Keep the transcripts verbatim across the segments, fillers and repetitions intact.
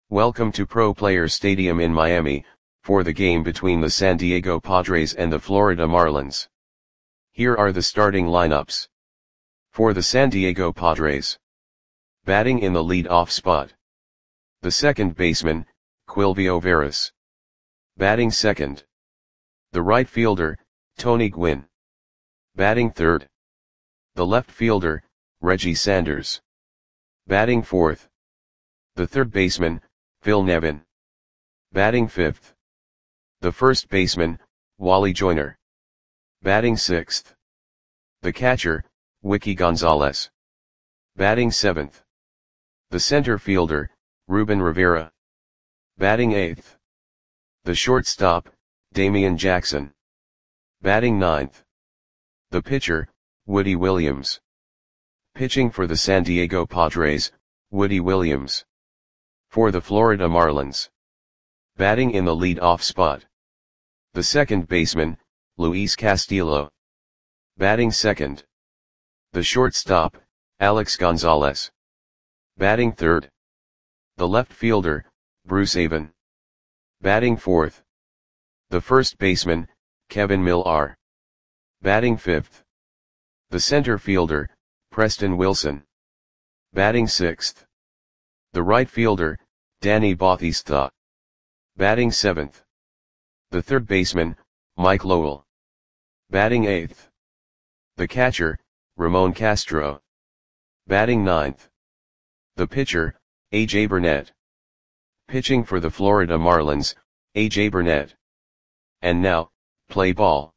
Welcome to Pro Players Stadium in Miami, for the game between the San Diego Padres and the Florida Marlins. Here are the starting lineups. For the San Diego Padres. Batting in the lead-off spot. The second baseman, Quilvio Veras. Batting second. The right fielder, Tony Gwynn. Batting third. The left fielder, Reggie Sanders. Batting fourth. The third baseman, Phil Nevin. Batting fifth. The first baseman, Wally Joyner. Batting sixth. The catcher, Wiki Gonzalez. Batting seventh. The center fielder, Ruben Rivera. Batting eighth. The shortstop, Damian Jackson. Batting ninth. The pitcher, Woody Williams. Pitching for the San Diego Padres, Woody Williams. For the Florida Marlins. Batting in the lead-off spot. The second baseman, Luis Castillo. Batting second. The shortstop, Alex Gonzalez. Batting third. The left fielder, Bruce Avon. Batting fourth. The first baseman, Kevin Millar. Batting fifth. The center fielder, Preston Wilson. Batting sixth. The right fielder, Danny Bautista. Batting seventh. The third baseman, Mike Lowell. Batting eighth. The catcher, Ramon Castro. Batting ninth. The pitcher, A J Burnett. Pitching for the Florida Marlins, A J Burnett. And now, play ball.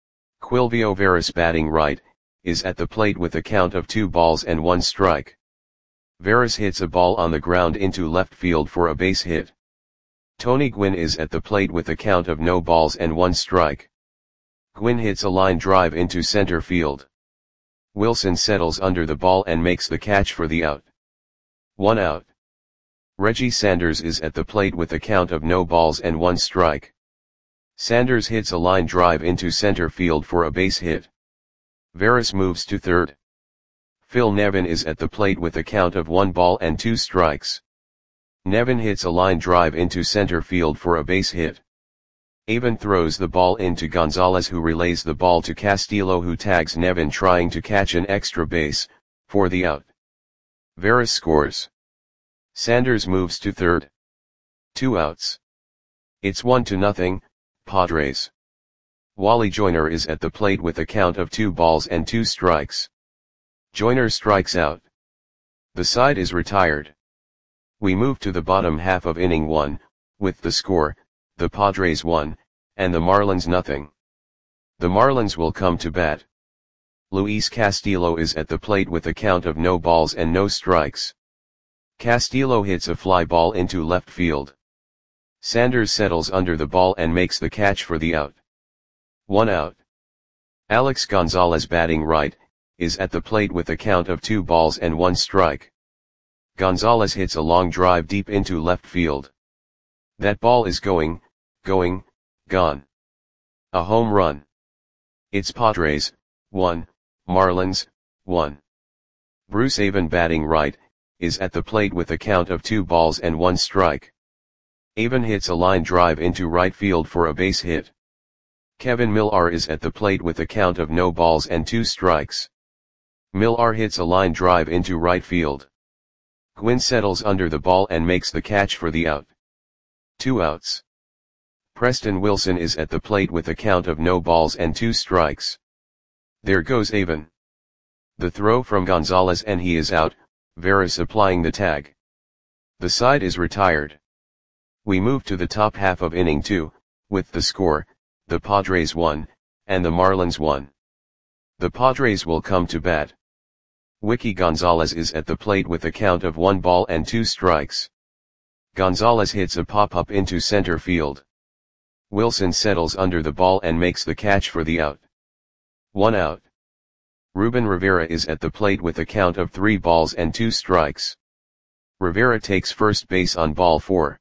Quilvio Veras batting right, is at the plate with a count of two balls and one strike. Veras hits a ball on the ground into left field for a base hit. Tony Gwynn is at the plate with a count of no balls and one strike. Gwynn hits a line drive into center field. Wilson settles under the ball and makes the catch for the out. One out. Reggie Sanders is at the plate with a count of no balls and one strike. Sanders hits a line drive into center field for a base hit. Veras moves to third. Phil Nevin is at the plate with a count of one ball and two strikes. Nevin hits a line drive into center field for a base hit. Avon throws the ball into Gonzalez, who relays the ball to Castillo, who tags Nevin trying to catch an extra base, for the out. Veras scores. Sanders moves to third. Two outs. It's one to nothing, Padres. Wally Joyner is at the plate with a count of two balls and two strikes. Joyner strikes out. The side is retired. We move to the bottom half of inning one, with the score, the Padres one, and the Marlins nothing. The Marlins will come to bat. Luis Castillo is at the plate with a count of no balls and no strikes. Castillo hits a fly ball into left field. Sanders settles under the ball and makes the catch for the out. One out. Alex Gonzalez batting right, is at the plate with a count of two balls and one strike. Gonzalez hits a long drive deep into left field. That ball is going, going, gone. A home run. It's Padres, one, Marlins, one. Bruce Avon batting right, is at the plate with a count of two balls and one strike. Avon hits a line drive into right field for a base hit. Kevin Millar is at the plate with a count of no balls and two strikes. Millar hits a line drive into right field. Gwynn settles under the ball and makes the catch for the out. Two outs. Preston Wilson is at the plate with a count of no balls and two strikes. There goes Avon. The throw from Gonzalez and he is out, Veras applying the tag. The side is retired. We move to the top half of inning two, with the score, the Padres one, and the Marlins one. The Padres will come to bat. Wiki Gonzalez is at the plate with a count of one ball and two strikes. Gonzalez hits a pop-up into center field. Wilson settles under the ball and makes the catch for the out. One out. Ruben Rivera is at the plate with a count of three balls and two strikes. Rivera takes first base on ball four.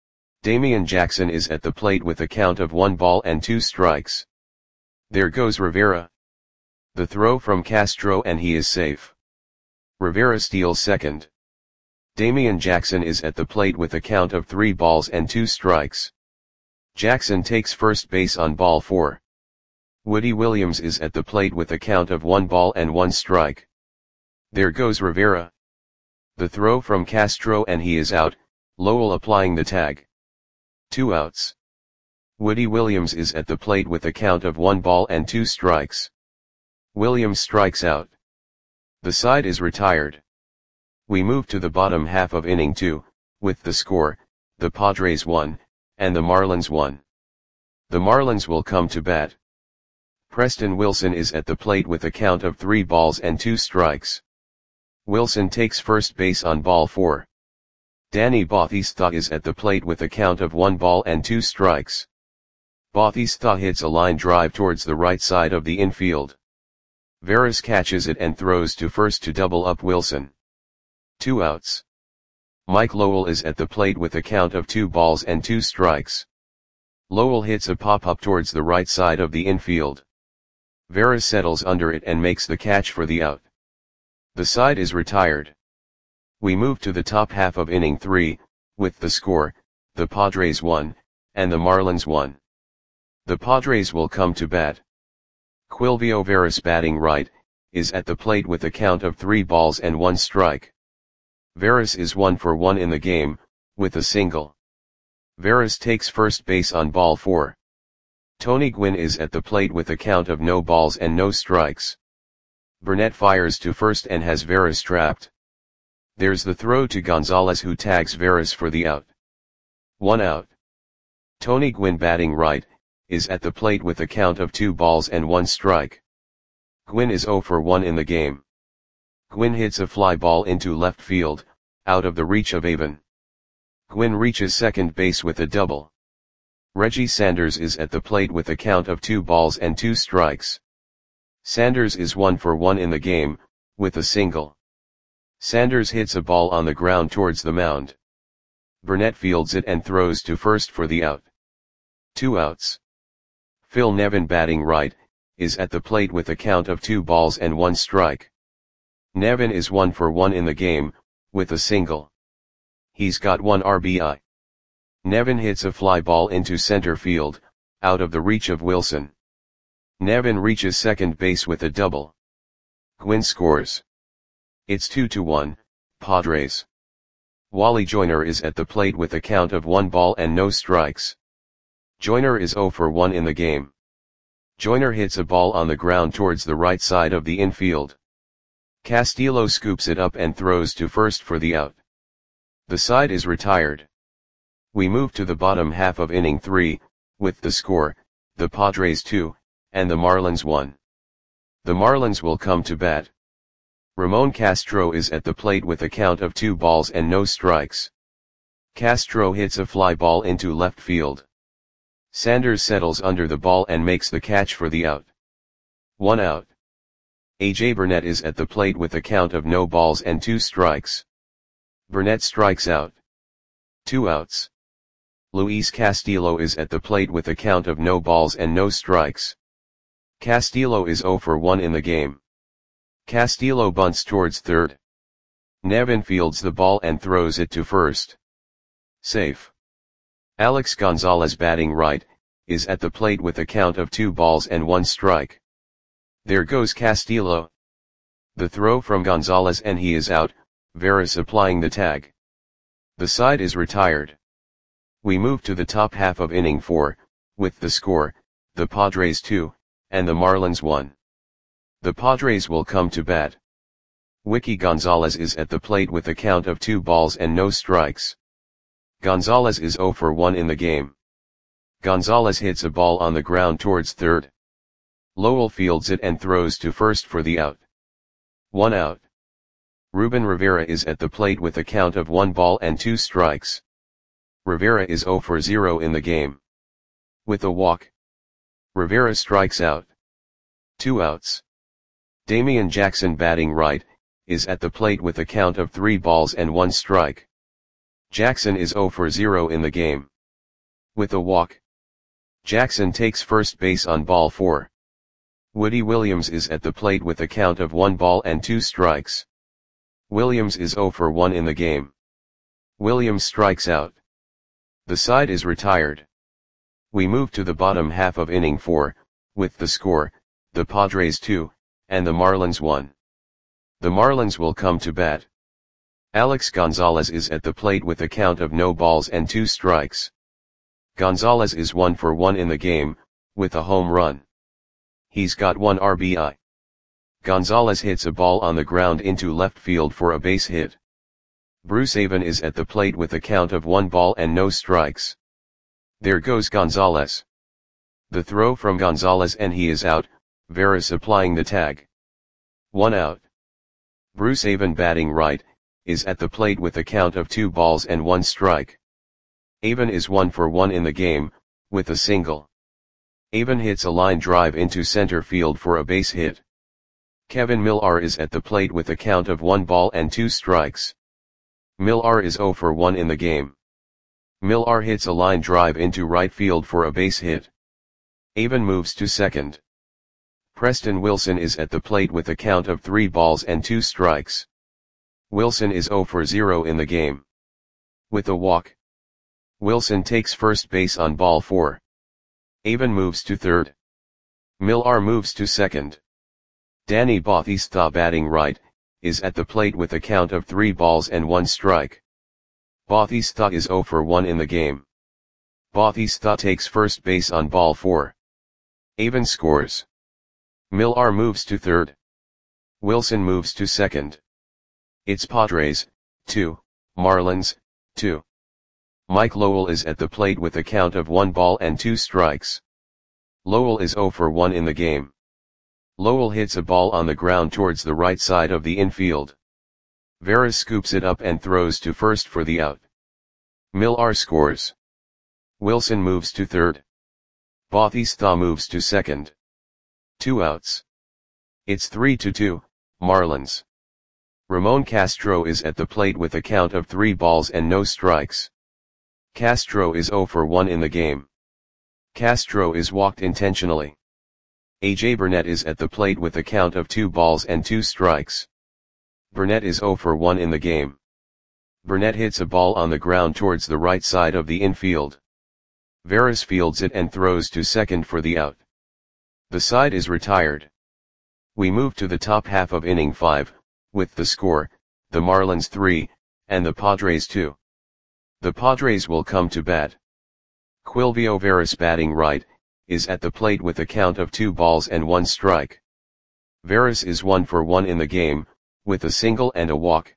Damian Jackson is at the plate with a count of one ball and two strikes. There goes Rivera. The throw from Castro and he is safe. Rivera steals second. Damian Jackson is at the plate with a count of three balls and two strikes. Jackson takes first base on ball four. Woody Williams is at the plate with a count of one ball and one strike. There goes Rivera. The throw from Castro and he is out, Lowell applying the tag. Two outs. Woody Williams is at the plate with a count of one ball and two strikes. Williams strikes out. The side is retired. We move to the bottom half of inning two, with the score, the Padres won, and the Marlins won. The Marlins will come to bat. Preston Wilson is at the plate with a count of three balls and two strikes. Wilson takes first base on ball four. Danny Bautista is at the plate with a count of one ball and two strikes. Bautista hits a line drive towards the right side of the infield. Veras catches it and throws to first to double up Wilson. Two outs. Mike Lowell is at the plate with a count of two balls and two strikes. Lowell hits a pop-up towards the right side of the infield. Veras settles under it and makes the catch for the out. The side is retired. We move to the top half of inning three, with the score, the Padres won, and the Marlins won. The Padres will come to bat. Quilvio Veras, batting right, is at the plate with a count of three balls and one strike. Veras is one for one in the game, with a single. Veras takes first base on ball four. Tony Gwynn is at the plate with a count of no balls and no strikes. Burnett fires to first and has Veras trapped. There's the throw to Gonzalez, who tags Veras for the out. One out. Tony Gwynn, batting right, is at the plate with a count of two balls and one strike. Gwynn is zero for one in the game. Gwynn hits a fly ball into left field, out of the reach of Avon. Gwynn reaches second base with a double. Reggie Sanders is at the plate with a count of two balls and two strikes. Sanders is one for one in the game, with a single. Sanders hits a ball on the ground towards the mound. Burnett fields it and throws to first for the out. Two outs. Phil Nevin, batting right, is at the plate with a count of two balls and one strike. Nevin is one for one in the game, with a single. He's got one R B I. Nevin hits a fly ball into center field, out of the reach of Wilson. Nevin reaches second base with a double. Gwynn scores. It's two to one, Padres. Wally Joyner is at the plate with a count of one ball and no strikes. Joyner is zero for one in the game. Joyner hits a ball on the ground towards the right side of the infield. Castillo scoops it up and throws to first for the out. The side is retired. We move to the bottom half of inning three, with the score, the Padres two, and the Marlins one. The Marlins will come to bat. Ramon Castro is at the plate with a count of two balls and no strikes. Castro hits a fly ball into left field. Sanders settles under the ball and makes the catch for the out. One out. A J Burnett is at the plate with a count of no balls and two strikes. Burnett strikes out. Two outs. Luis Castillo is at the plate with a count of no balls and no strikes. Castillo is zero for one in the game. Castillo bunts towards third. Nevin fields the ball and throws it to first. Safe. Alex Gonzalez, batting right, is at the plate with a count of two balls and one strike. There goes Castillo. The throw from Gonzalez and he is out, Veras applying the tag. The side is retired. We move to the top half of inning four, with the score, the Padres two, and the Marlins one. The Padres will come to bat. Wiki Gonzalez is at the plate with a count of two balls and no strikes. Gonzalez is zero for one in the game. Gonzalez hits a ball on the ground towards third. Lowell fields it and throws to first for the out. One out. Ruben Rivera is at the plate with a count of one ball and two strikes. Rivera is zero for zero in the game. With a walk, Rivera strikes out. Two outs. Damian Jackson, batting right, is at the plate with a count of three balls and one strike. Jackson is zero for zero in the game. With a walk, Jackson takes first base on ball four. Woody Williams is at the plate with a count of one ball and two strikes. Williams is zero for one in the game. Williams strikes out. The side is retired. We move to the bottom half of inning four, with the score, the Padres two, and the Marlins one. The Marlins will come to bat. Alex Gonzalez is at the plate with a count of no balls and two strikes. Gonzalez is one for one in the game, with a home run. He's got one R B I. Gonzalez hits a ball on the ground into left field for a base hit. Bruce Avon is at the plate with a count of one ball and no strikes. There goes Gonzalez. The throw from Gonzalez and he is out, Veras applying the tag. One out. Bruce Avon, batting right, is at the plate with a count of two balls and one strike. Avon is one for one in the game, with a single. Avon hits a line drive into center field for a base hit. Kevin Millar is at the plate with a count of one ball and two strikes. Millar is zero for one in the game. Millar hits a line drive into right field for a base hit. Avon moves to second. Preston Wilson is at the plate with a count of three balls and two strikes. Wilson is zero for zero in the game. With a walk. Wilson takes first base on ball four. Avon moves to third. Millar moves to second. Danny Bautista, batting right, is at the plate with a count of three balls and one strike. Bautista is zero for one in the game. Bautista takes first base on ball four. Avon scores. Millar moves to third. Wilson moves to second. It's Padres, two, Marlins, two. Mike Lowell is at the plate with a count of one ball and two strikes. Lowell is zero for one in the game. Lowell hits a ball on the ground towards the right side of the infield. Veras scoops it up and throws to first for the out. Millar scores. Wilson moves to third. Bautista moves to second. Two outs. It's three to two, Marlins. Ramon Castro is at the plate with a count of three balls and no strikes. Castro is zero for one in the game. Castro is walked intentionally. A J Burnett is at the plate with a count of two balls and two strikes. Burnett is zero for one in the game. Burnett hits a ball on the ground towards the right side of the infield. Veras fields it and throws to second for the out. The side is retired. We move to the top half of inning five, with the score, the Marlins three, and the Padres two. The Padres will come to bat. Quilvio Veras, batting right, is at the plate with a count of two balls and one strike. Veras is one for one in the game, with a single and a walk.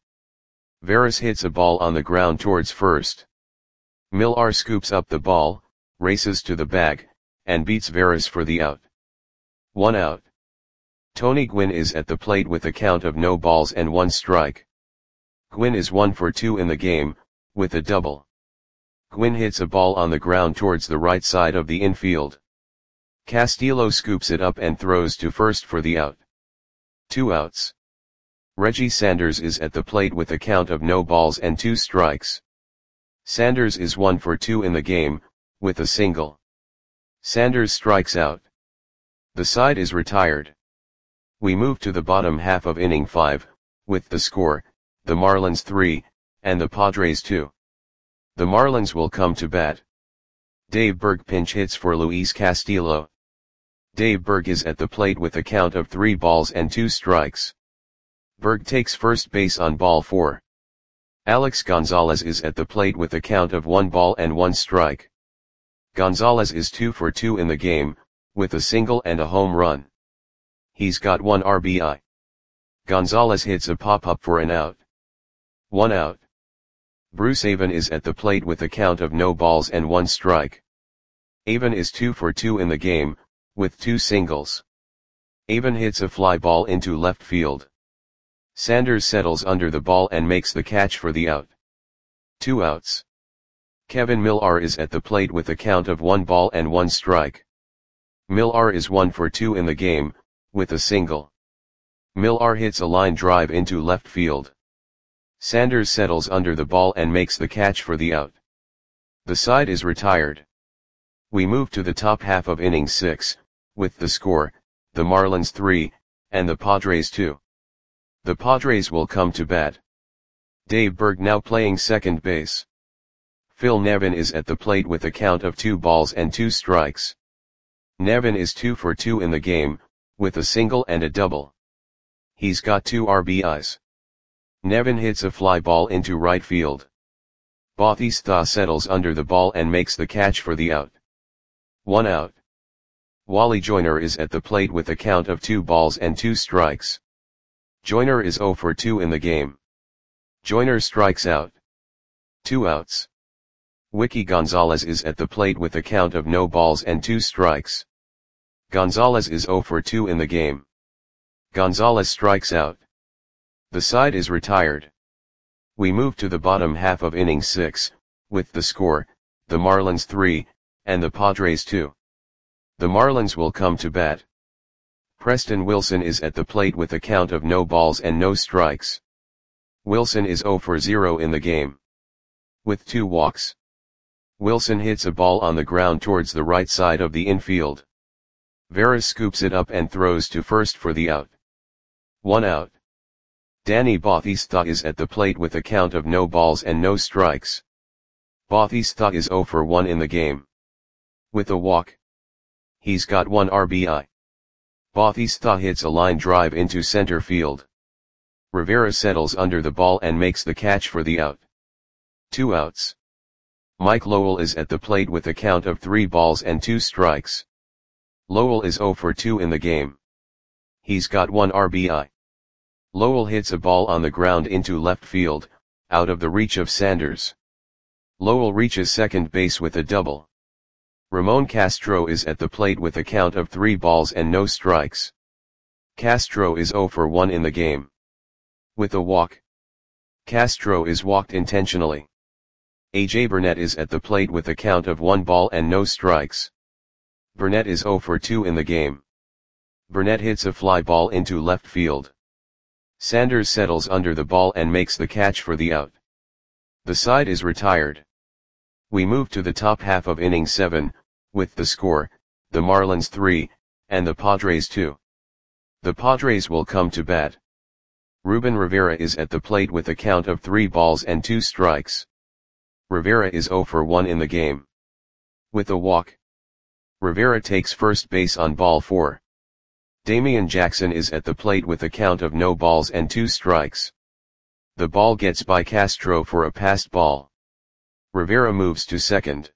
Veras hits a ball on the ground towards first. Millar scoops up the ball, races to the bag, and beats Veras for the out. One out. Tony Gwynn is at the plate with a count of no balls and one strike. Gwynn is one for two in the game, with a double. Gwynn hits a ball on the ground towards the right side of the infield. Castillo scoops it up and throws to first for the out. Two outs. Reggie Sanders is at the plate with a count of no balls and two strikes. Sanders is one for two in the game, with a single. Sanders strikes out. The side is retired. We move to the bottom half of inning five, with the score, the Marlins three, and the Padres two. The Marlins will come to bat. Dave Berg pinch hits for Luis Castillo. Dave Berg is at the plate with a count of three balls and two strikes. Berg takes first base on ball four. Alex Gonzalez is at the plate with a count of one ball and one strike. Gonzalez is two for two in the game, with a single and a home run. He's got one R B I. Gonzalez hits a pop-up for an out. One out. Bruce Avon is at the plate with a count of no balls and one strike. Avon is two for two in the game, with two singles. Avon hits a fly ball into left field. Sanders settles under the ball and makes the catch for the out. Two outs. Kevin Millar is at the plate with a count of one ball and one strike. Millar is one for two in the game, with a single. Millar hits a line drive into left field. Sanders settles under the ball and makes the catch for the out. The side is retired. We move to the top half of inning six, with the score, the Marlins three, and the Padres two. The Padres will come to bat. Dave Berg now playing second base. Phil Nevin is at the plate with a count of two balls and two strikes. Nevin is two for two in the game, with a single and a double. He's got two R B Is. Nevin hits a fly ball into right field. Bautista settles under the ball and makes the catch for the out. One out. Wally Joyner is at the plate with a count of two balls and two strikes. Joyner is zero for two in the game. Joyner strikes out. Two outs. Wiki Gonzalez is at the plate with a count of no balls and two strikes. Gonzalez is zero for two in the game. Gonzalez strikes out. The side is retired. We move to the bottom half of inning six, with the score, the Marlins three, and the Padres two. The Marlins will come to bat. Preston Wilson is at the plate with a count of no balls and no strikes. Wilson is zero for zero in the game. With two walks. Wilson hits a ball on the ground towards the right side of the infield. Veras scoops it up and throws to first for the out. One out. Danny Bautista is at the plate with a count of no balls and no strikes. Bautista is zero for one in the game. With a walk. He's got one R B I. Bautista hits a line drive into center field. Rivera settles under the ball and makes the catch for the out. Two outs. Mike Lowell is at the plate with a count of three balls and two strikes. Lowell is zero for two in the game. He's got one R B I. Lowell hits a ball on the ground into left field, out of the reach of Sanders. Lowell reaches second base with a double. Ramon Castro is at the plate with a count of three balls and no strikes. Castro is zero for one in the game. With a walk. Castro is walked intentionally. A J Burnett is at the plate with a count of one ball and no strikes. Burnett is zero for two in the game. Burnett hits a fly ball into left field. Sanders settles under the ball and makes the catch for the out. The side is retired. We move to the top half of inning seven, with the score, the Marlins three, and the Padres two. The Padres will come to bat. Ruben Rivera is at the plate with a count of three balls and two strikes. Rivera is zero for one in the game. With a walk. Rivera takes first base on ball four. Damian Jackson is at the plate with a count of no balls and two strikes. The ball gets by Castro for a passed ball. Rivera moves to second.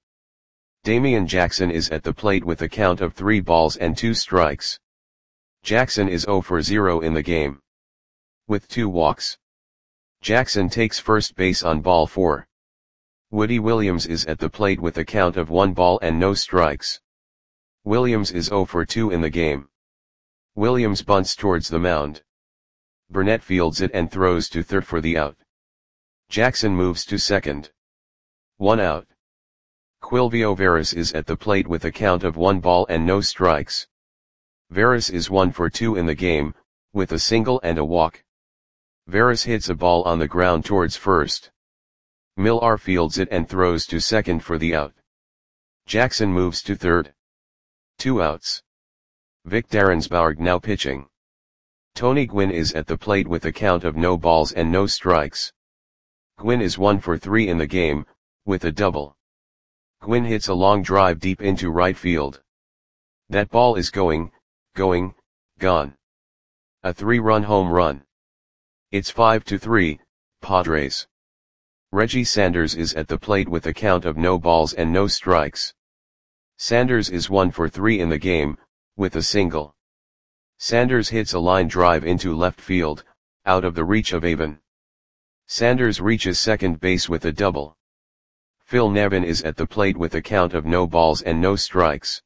Damian Jackson is at the plate with a count of three balls and two strikes. Jackson is zero for zero in the game. With two walks. Jackson takes first base on ball four. Woody Williams is at the plate with a count of one ball and no strikes. Williams is zero for two in the game. Williams bunts towards the mound. Burnett fields it and throws to third for the out. Jackson moves to second. One out. Quilvio Veras is at the plate with a count of one ball and no strikes. Veras is one for two in the game, with a single and a walk. Veras hits a ball on the ground towards first. Millar fields it and throws to second for the out. Jackson moves to third. Two outs. Vic Darrensbourg now pitching. Tony Gwynn is at the plate with a count of no balls and no strikes. Gwynn is one for three in the game, with a double. Gwynn hits a long drive deep into right field. That ball is going, going, gone. A three-run home run. It's five to three, Padres. Reggie Sanders is at the plate with a count of no balls and no strikes. Sanders is one for three in the game, with a single. Sanders hits a line drive into left field, out of the reach of Avon. Sanders reaches second base with a double. Phil Nevin is at the plate with a count of no balls and no strikes.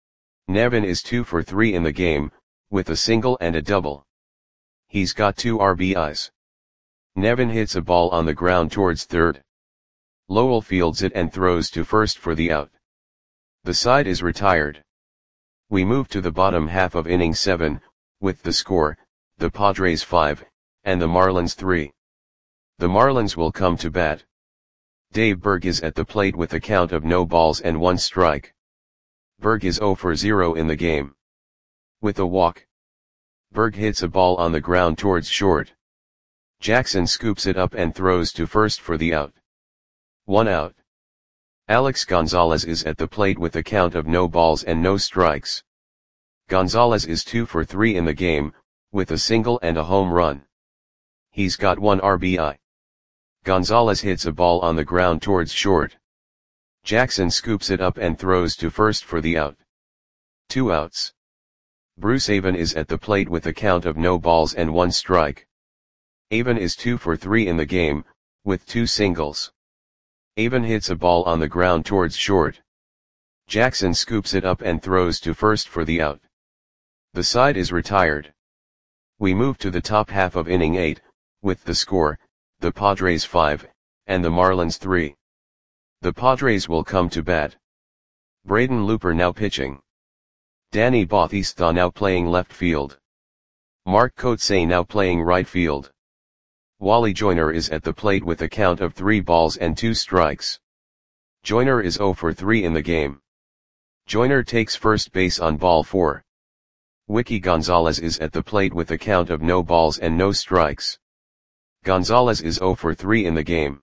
Nevin is two for three in the game, with a single and a double. He's got two R B Is. Nevin hits a ball on the ground towards third. Lowell fields it and throws to first for the out. The side is retired. We move to the bottom half of inning seven, with the score, the Padres five, and the Marlins three. The Marlins will come to bat. Dave Berg is at the plate with a count of no balls and one strike. Berg is zero for zero in the game. With a walk. Berg hits a ball on the ground towards short. Jackson scoops it up and throws to first for the out. One out. Alex Gonzalez is at the plate with a count of no balls and no strikes. Gonzalez is two for three in the game, with a single and a home run. He's got one R B I. Gonzalez hits a ball on the ground towards short. Jackson scoops it up and throws to first for the out. Two outs. Bruce Avon is at the plate with a count of no balls and one strike. Avon is two for three in the game, with two singles. Avon hits a ball on the ground towards short. Jackson scoops it up and throws to first for the out. The side is retired. We move to the top half of inning eight, with the score, the Padres five, and the Marlins three. The Padres will come to bat. Braden Looper now pitching. Danny Bautista now playing left field. Mark Kotsay now playing right field. Wally Joyner is at the plate with a count of three balls and two strikes. Joyner is zero for three in the game. Joyner takes first base on ball four. Wiki Gonzalez is at the plate with a count of no balls and no strikes. Gonzalez is zero for three in the game.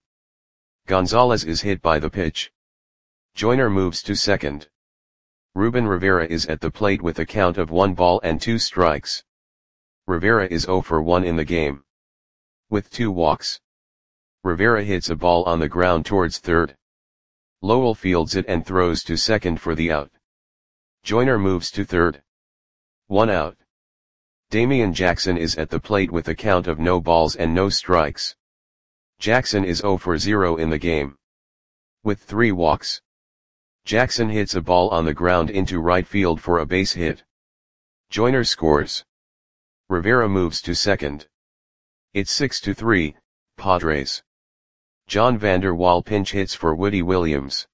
Gonzalez is hit by the pitch. Joyner moves to second. Ruben Rivera is at the plate with a count of one ball and two strikes. Rivera is zero for one in the game. With two walks. Rivera hits a ball on the ground towards third. Lowell fields it and throws to second for the out. Joyner moves to third. One out. Damian Jackson is at the plate with a count of no balls and no strikes. Jackson is zero for zero in the game. With three walks. Jackson hits a ball on the ground into right field for a base hit. Joyner scores. Rivera moves to second. It's six to three, Padres. John Vander Wal pinch hits for Woody Williams.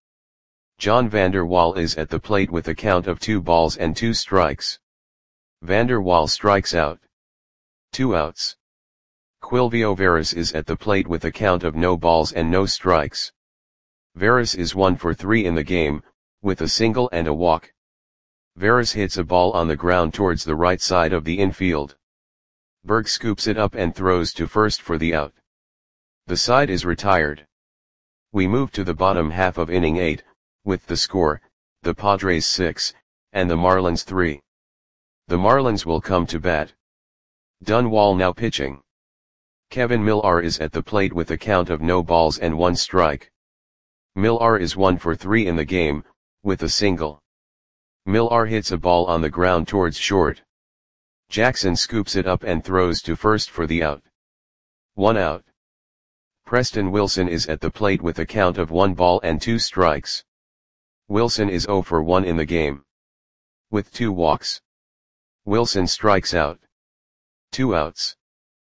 John Vander Wal is at the plate with a count of two balls and two strikes. Vander Wal strikes out. Two outs. Quilvio Veras is at the plate with a count of no balls and no strikes. Veras is one for three in the game, with a single and a walk. Veras hits a ball on the ground towards the right side of the infield. Berg scoops it up and throws to first for the out. The side is retired. We move to the bottom half of inning eight, with the score, the Padres six, and the Marlins three. The Marlins will come to bat. Dunwall now pitching. Kevin Millar is at the plate with a count of no balls and one strike. Millar is one for three in the game, with a single. Millar hits a ball on the ground towards short. Jackson scoops it up and throws to first for the out. One out. Preston Wilson is at the plate with a count of one ball and two strikes. Wilson is zero for one in the game. With two walks. Wilson strikes out. Two outs.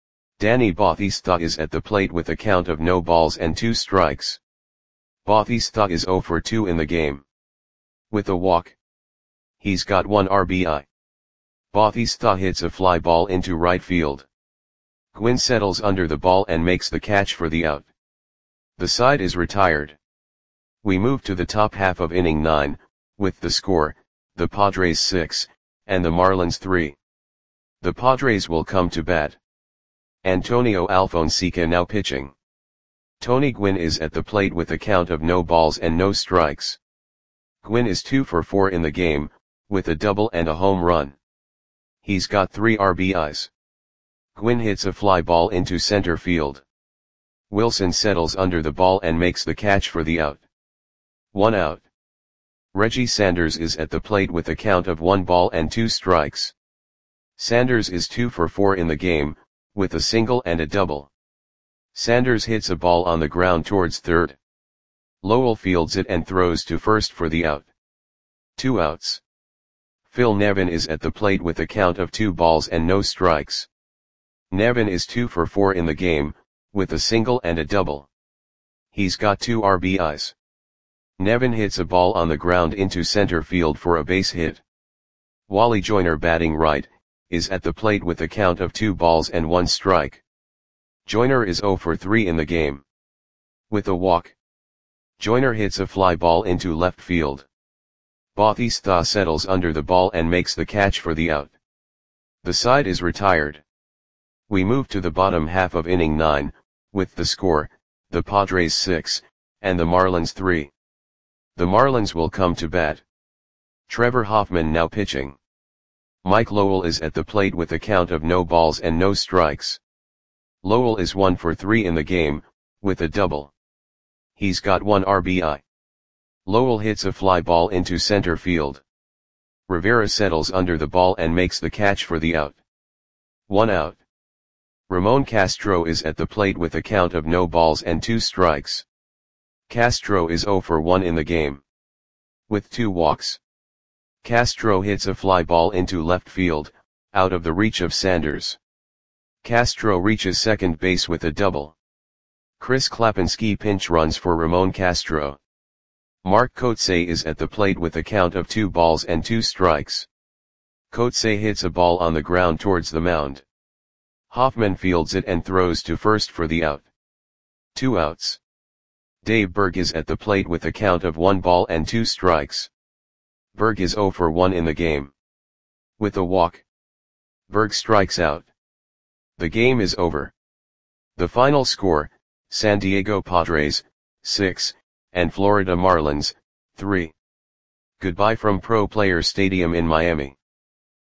Danny Bautista is at the plate with a count of no balls and two strikes. Bautista is zero for two in the game. With a walk. He's got one R B I. Bautista hits a fly ball into right field. Gwynn settles under the ball and makes the catch for the out. The side is retired. We move to the top half of inning nine, with the score, the Padres six, and the Marlins three. The Padres will come to bat. Antonio Alfonseca now pitching. Tony Gwynn is at the plate with a count of no balls and no strikes. Gwynn is two for four in the game, with a double and a home run. He's got three R B Is. Gwynn hits a fly ball into center field. Wilson settles under the ball and makes the catch for the out. One out. Reggie Sanders is at the plate with a count of one ball and two strikes. Sanders is two for four in the game, with a single and a double. Sanders hits a ball on the ground towards third. Lowell fields it and throws to first for the out. Two outs. Phil Nevin is at the plate with a count of two balls and no strikes. Nevin is two for four in the game, with a single and a double. He's got two R B Is. Nevin hits a ball on the ground into center field for a base hit. Wally Joyner, batting right, is at the plate with a count of two balls and one strike. Joyner is zero for three in the game. With a walk. Joyner hits a fly ball into left field. Bautista settles under the ball and makes the catch for the out. The side is retired. We move to the bottom half of inning nine, with the score, the Padres six, and the Marlins three. The Marlins will come to bat. Trevor Hoffman now pitching. Mike Lowell is at the plate with a count of no balls and no strikes. Lowell is one for three in the game, with a double. He's got one R B I. Lowell hits a fly ball into center field. Rivera settles under the ball and makes the catch for the out. One out. Ramon Castro is at the plate with a count of no balls and two strikes. Castro is zero for one in the game, with two walks. Castro hits a fly ball into left field, out of the reach of Sanders. Castro reaches second base with a double. Chris Klapinski pinch runs for Ramon Castro. Mark Kotsay is at the plate with a count of two balls and two strikes. Kotsay hits a ball on the ground towards the mound. Hoffman fields it and throws to first for the out. Two outs. Dave Berg is at the plate with a count of one ball and two strikes. Berg is zero for one in the game, with a walk. Berg strikes out. The game is over. The final score, San Diego Padres, six, and Florida Marlins, three. Goodbye from Pro Players Stadium in Miami.